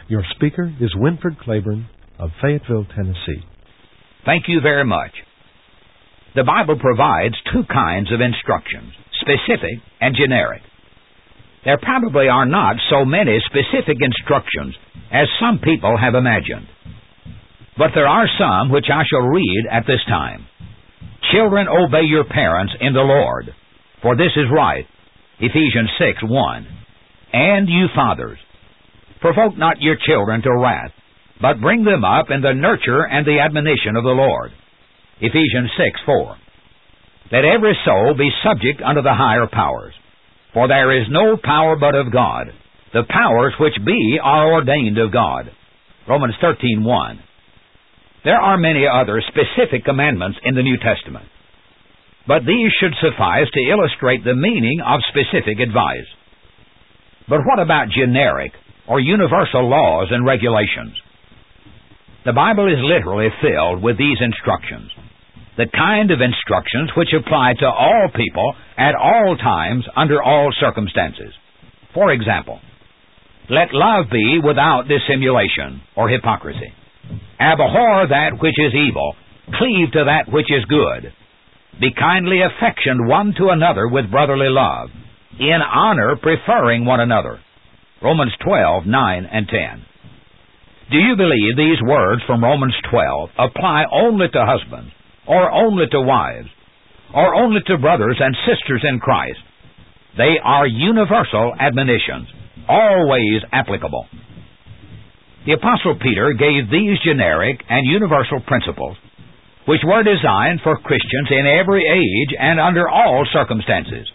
Your speaker is Winford Claiborne of Fayetteville, Tennessee. Thank you very much. The Bible provides two kinds of instructions, specific and generic. There probably are not so many specific instructions as some people have imagined. But there are some which I shall read at this time. Children, obey your parents in the Lord, for this is right. Ephesians 6:1. And you fathers, provoke not your children to wrath, but bring them up in the nurture and the admonition of the Lord. Ephesians 6:4. Let every soul be subject unto the higher powers, for there is no power but of God. The powers which be are ordained of God. Romans 13:1. There are many other specific commandments in the New Testament, but these should suffice to illustrate the meaning of specific advice. But what about generic or universal laws and regulations? The Bible is literally filled with these instructions, the kind of instructions which apply to all people at all times under all circumstances. For example, let love be without dissimulation or hypocrisy. Abhor that which is evil, cleave to that which is good. Be kindly affectioned one to another with brotherly love, in honor preferring one another. Romans 12:9 and 10. Do you believe these words from Romans 12 apply only to husbands, or only to wives, or only to brothers and sisters in Christ? They are universal admonitions, always applicable. The Apostle Peter gave these generic and universal principles, which were designed for Christians in every age and under all circumstances.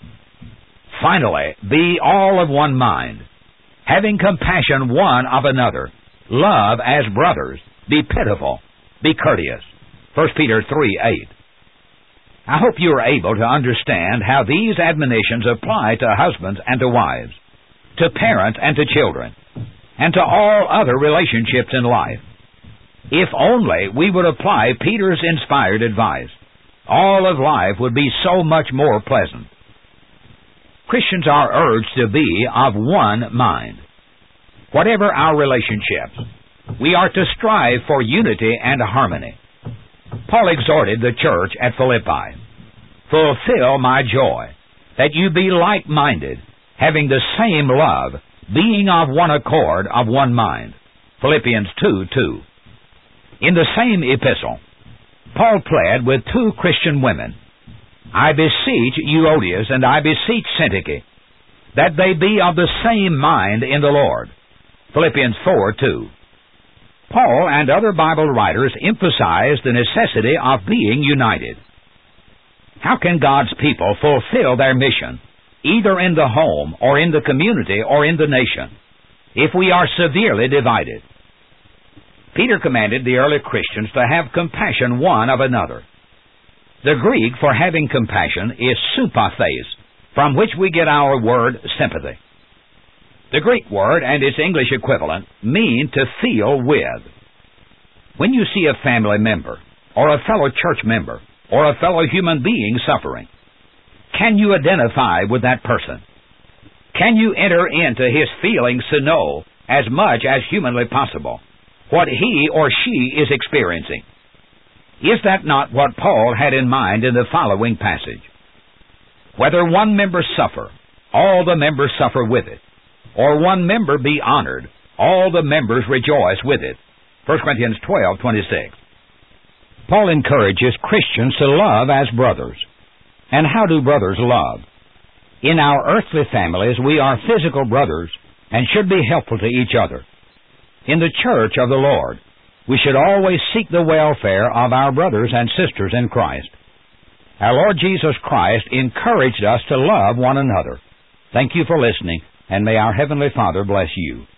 Finally, be all of one mind, having compassion one of another, love as brothers, be pitiful, be courteous. 1 Peter 3:8. I hope you are able to understand how these admonitions apply to husbands and to wives, to parents and to children, and to all other relationships in life. If only we would apply Peter's inspired advice, all of life would be so much more pleasant. Christians are urged to be of one mind. Whatever our relationships, we are to strive for unity and harmony. Paul exhorted the church at Philippi, fulfill my joy, that you be like-minded, having the same love, being of one accord, of one mind. Philippians 2:2. In the same epistle, Paul pled with two Christian women, I beseech Euodias and I beseech Syntyche, that they be of the same mind in the Lord. Philippians 4:2. Paul and other Bible writers emphasize the necessity of being united. How can God's people fulfill their mission, either in the home or in the community or in the nation, if we are severely divided? Peter commanded the early Christians to have compassion one of another. The Greek for having compassion is sympathes, from which we get our word sympathy. The Greek word and its English equivalent mean to feel with. When you see a family member, or a fellow church member, or a fellow human being suffering, can you identify with that person? Can you enter into his feelings to know, as much as humanly possible, what he or she is experiencing? Is that not what Paul had in mind in the following passage? Whether one member suffer, all the members suffer with it, or one member be honored, all the members rejoice with it. 1 Corinthians 12:26. Paul encourages Christians to love as brothers. And how do brothers love? In our earthly families, we are physical brothers and should be helpful to each other. In the church of the Lord, we should always seek the welfare of our brothers and sisters in Christ. Our Lord Jesus Christ encouraged us to love one another. Thank you for listening, and may our Heavenly Father bless you.